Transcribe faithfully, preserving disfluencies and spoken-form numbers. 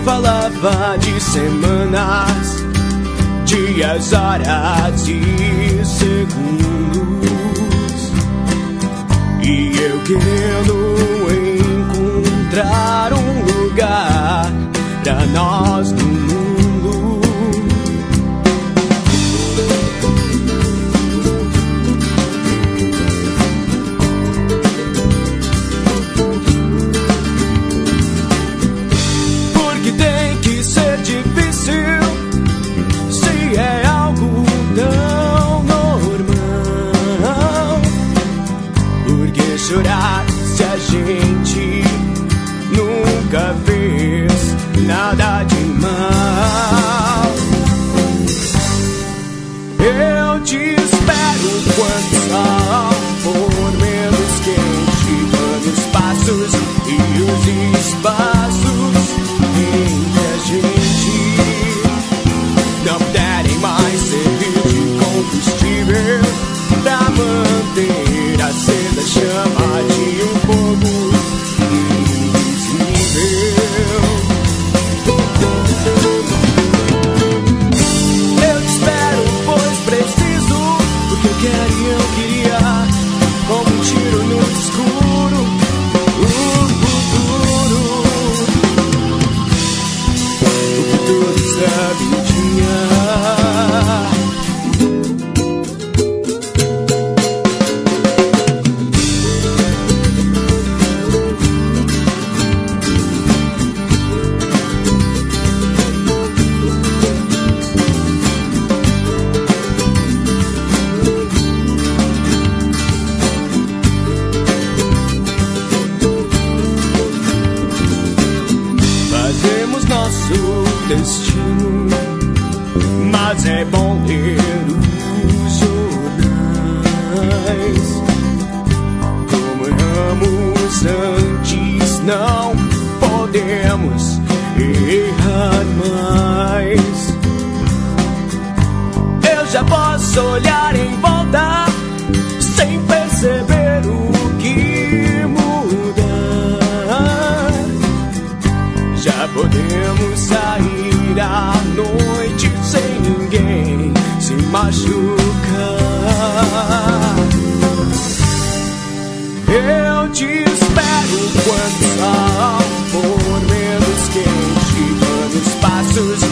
falava de semanas, dias, horas e segundos. E eu querendo encontrar um lugar pra nós no mundo. Porque tem que ser difícil se é algo tão normal. Porque chorar se a gente nunca fez nada de mal. Eu te espero quando o sol for menos quente, dando espaços e os espaços entre a gente não puderem mais servir de combustível pra manter acesa a chama de um fogo invisível. Eu te espero, pois preciso do que eu quero e eu queria, como um tiro no escuro, o futuro, o futuro sabe o dia. Fazemos nosso destino, mas é bom ler os jornais. Como erramos antes, não podemos errar mais. Eu já posso olhar em volta sem perceber o que mudar. Já podemos sair à noite sem ninguém se machucar. Eu te espero quando o sol for menos quente, dando espaços